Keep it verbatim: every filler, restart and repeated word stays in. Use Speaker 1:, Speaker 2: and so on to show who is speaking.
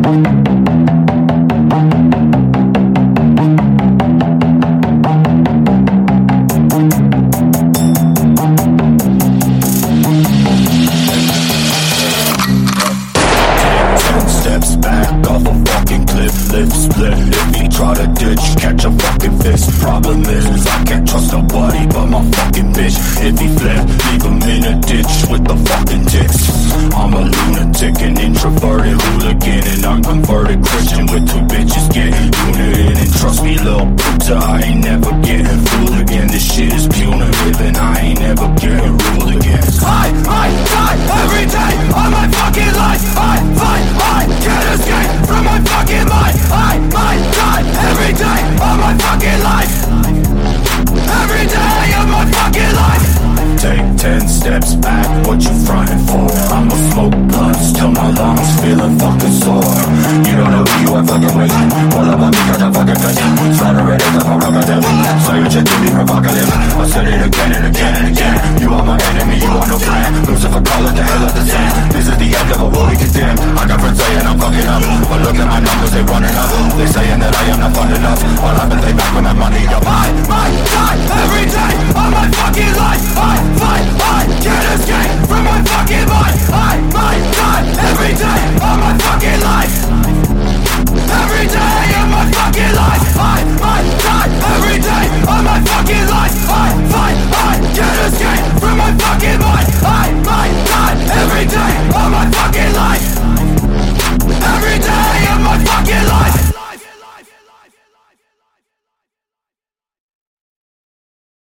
Speaker 1: Lip split, if he try to ditch, catch a fucking fist. Problem is, I can't trust nobody but my fucking bitch. If he flip, leave him in a ditch with the fucking ticks. I'm a lunatic, an introverted hooligan, and I'm converted Christian with two bitches getting unit. And trust me, little puta, I ain't never getting fooled again. This shit is punitive, and I ain't never getting ruled against. I, I die every day of my fucking life. I fight, I can't escape from my fucking mind. I might die every day of my fucking life. Every day of my fucking life. Take ten steps back, what you frontin' for? I'ma smoke blunts till my lungs feelin' fucking sore. You don't know who you are fucking with. Pull up on me, got a fucking bitch. Slaughter it as a prerogative. So you just to be provocative. I said it again and again and again. You are my enemy, you are no plan. Lucifer, call it the hell of the sand.